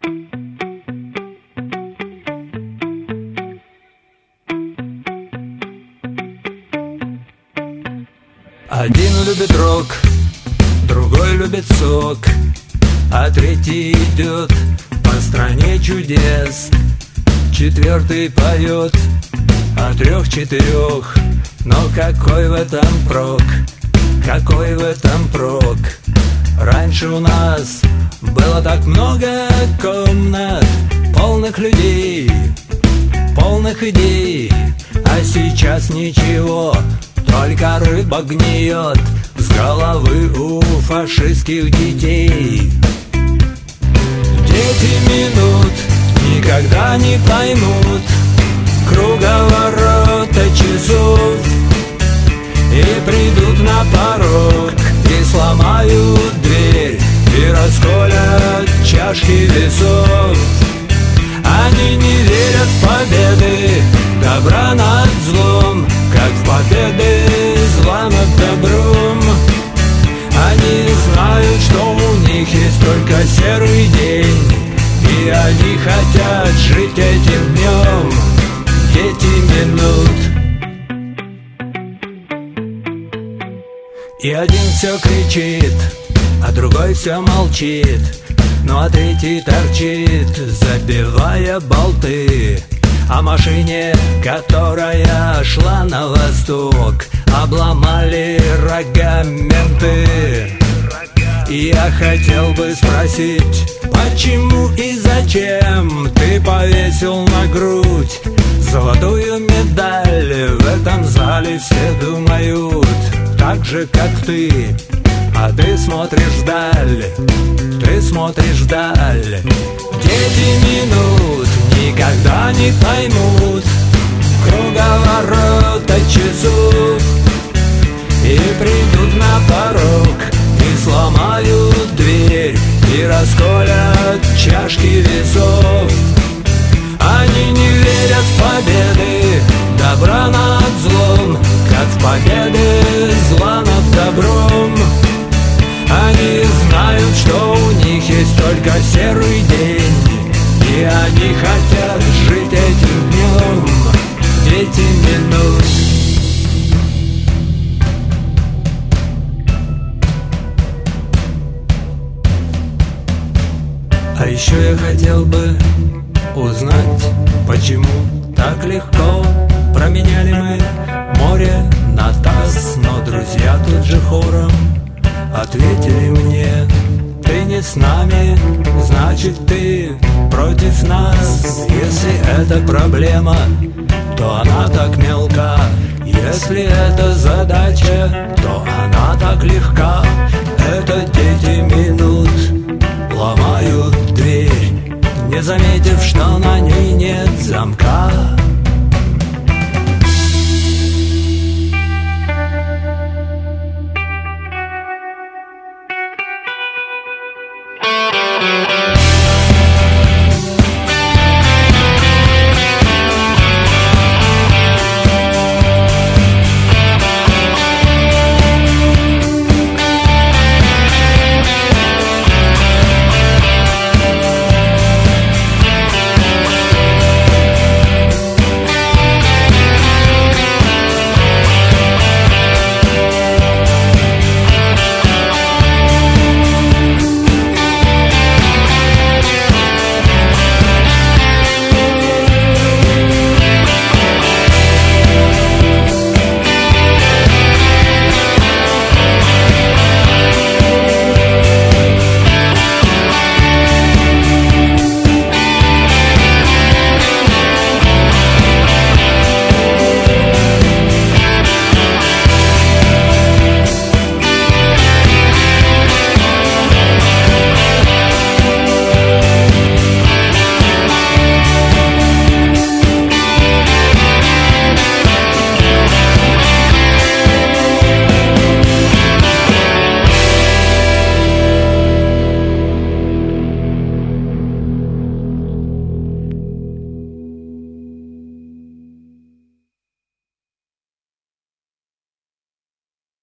Один любит рок, другой любит сок, а третий идет по стране чудес. Четвертый поет о 3-4, но какой в этом прок? Какой в этом прок? Раньше у нас было так много комнат, полных людей, полных идей, а сейчас ничего, только рыба гниет с головы у фашистских детей. Дети минут никогда не поймут круговорота часов, и придут на порог, и сломают дверь, и расколят чашки весов. Они не верят в победы добра над злом, как в победы зла над добром. Они знают, что у них есть только серый день, и они хотят жить этим днем. Дети минут. И один все кричит, а другой все молчит, ну а третий торчит, забивая болты. О машине, которая шла на восток, обломали рога менты. И я хотел бы спросить, почему и зачем ты повесил на грудь золотую медаль? В этом зале все думают так же, как ты, а ты смотришь вдаль, ты смотришь вдаль. Дети минут никогда не поймут круговорота часов, и придут на порог, и сломают дверь, и расколят чашки весов. Они не верят в победы добра над злом, как в победы зла над добром. Они знают, что у них есть только серый день, и они хотят жить этим днем. Дети минут. А еще я хотел бы узнать, почему так легко променяли мы море на таз. Но друзья тут же хором ответили мне: ты не с нами, значит ты против нас. Если это проблема, то она так мелка, если это задача, то она так легка. Это дети минут ломают дверь, не заметив, что на ней нет замка.